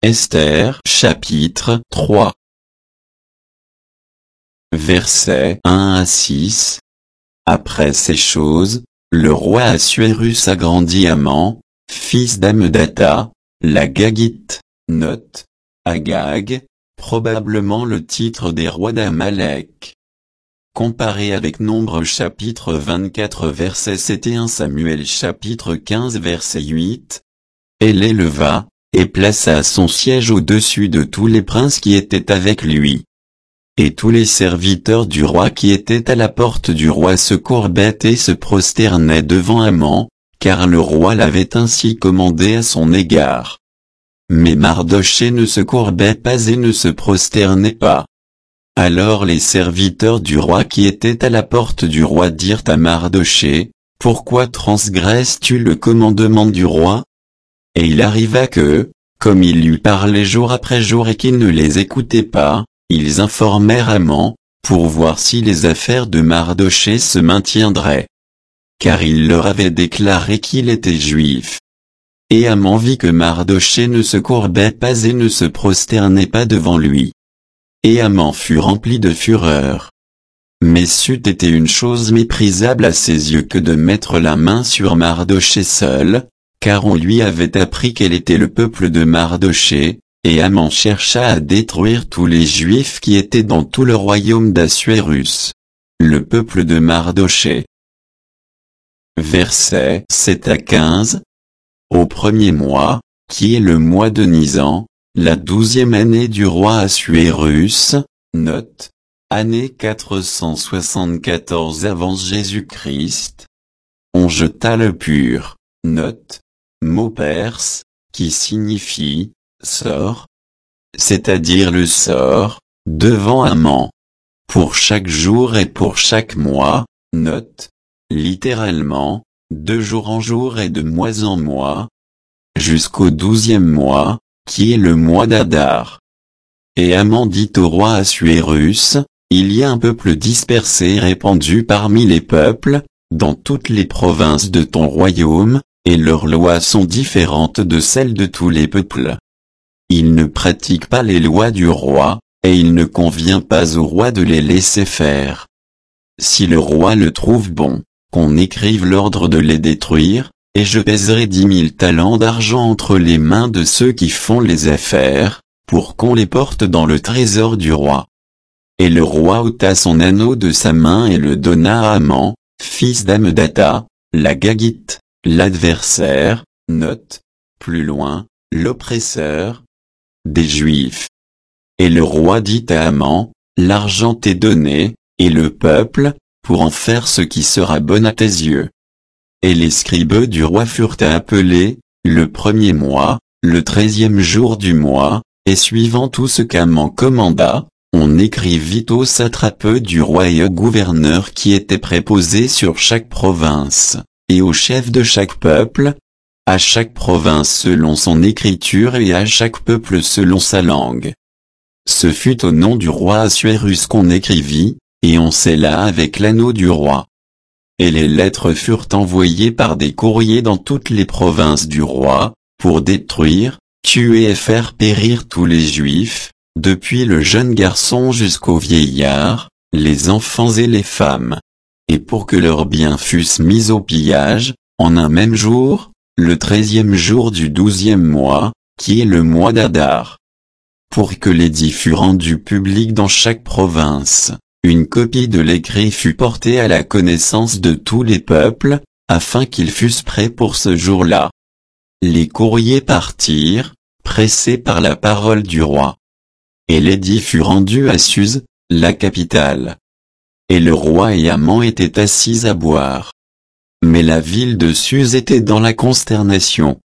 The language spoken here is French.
Esther chapitre 3 Versets 1 à 6. Après ces choses, le roi Assuérus agrandit Haman, fils d'Hammedatha, la Gagite, note, Agag, probablement le titre des rois d'Amalek. Comparé avec Nombre chapitre 24 verset 7 et 1 Samuel chapitre 15 verset 8. Et l'éleva, et plaça son siège au-dessus de tous les princes qui étaient avec lui. Et tous les serviteurs du roi qui étaient à la porte du roi se courbaient et se prosternaient devant Haman, car le roi l'avait ainsi commandé à son égard. Mais Mardochée ne se courbait pas et ne se prosternait pas. Alors les serviteurs du roi qui étaient à la porte du roi dirent à Mardochée, « Pourquoi transgresses-tu le commandement du roi ?» Et il arriva que, comme il lui parlait jour après jour et qu'il ne les écoutait pas, ils informèrent Haman, pour voir si les affaires de Mardochée se maintiendraient. Car il leur avait déclaré qu'il était juif. Et Haman vit que Mardochée ne se courbait pas et ne se prosternait pas devant lui. Et Haman fut rempli de fureur. Mais c'eût été une chose méprisable à ses yeux que de mettre la main sur Mardochée seul, car on lui avait appris quel était le peuple de Mardochée, et Haman chercha à détruire tous les Juifs qui étaient dans tout le royaume d'Assuérus. Le peuple de Mardochée. Versets 7 à 15. Au premier mois, qui est le mois de Nisan, la 12e année du roi Assuérus, note, année 474 avant Jésus-Christ. On jeta le pur, note, mot perse, qui signifie sort, c'est-à-dire le sort, devant Haman. Pour chaque jour et pour chaque mois, note, littéralement, de jour en jour et de mois en mois, jusqu'au 12e mois, qui est le mois d'Adar. Et Haman dit au roi Assuérus, il y a un peuple dispersé et répandu parmi les peuples, dans toutes les provinces de ton royaume, et leurs lois sont différentes de celles de tous les peuples. Ils ne pratiquent pas les lois du roi, et il ne convient pas au roi de les laisser faire. Si le roi le trouve bon, qu'on écrive l'ordre de les détruire, et je pèserai 10 000 talents d'argent entre les mains de ceux qui font les affaires, pour qu'on les porte dans le trésor du roi. Et le roi ôta son anneau de sa main et le donna à Haman, fils d'Hammedatha, la Gagite, l'adversaire, note, plus loin, l'oppresseur des Juifs. Et le roi dit à Haman, l'argent t'est donné, et le peuple, pour en faire ce qui sera bon à tes yeux. Et les scribes du roi furent appelés, le premier mois, le 13e jour du mois, et suivant tout ce qu'Haman commanda, on écrivit aux satrapes du roi et aux gouverneurs qui étaient préposés sur chaque province, et aux chefs de chaque peuple, à chaque province selon son écriture et à chaque peuple selon sa langue. Ce fut au nom du roi Assuérus qu'on écrivit, et on scella avec l'anneau du roi. Et les lettres furent envoyées par des courriers dans toutes les provinces du roi, pour détruire, tuer et faire périr tous les Juifs, depuis le jeune garçon jusqu'au vieillard, les enfants et les femmes. Et pour que leurs biens fussent mis au pillage, en un même jour, le 13e jour du 12e mois, qui est le mois d'Adar. Pour que l'édit fût rendu public dans chaque province, une copie de l'écrit fut portée à la connaissance de tous les peuples, afin qu'ils fussent prêts pour ce jour-là. Les courriers partirent, pressés par la parole du roi. Et l'édit fut rendu à Suse, la capitale. Et le roi et Haman étaient assis à boire. Mais la ville de Suse était dans la consternation,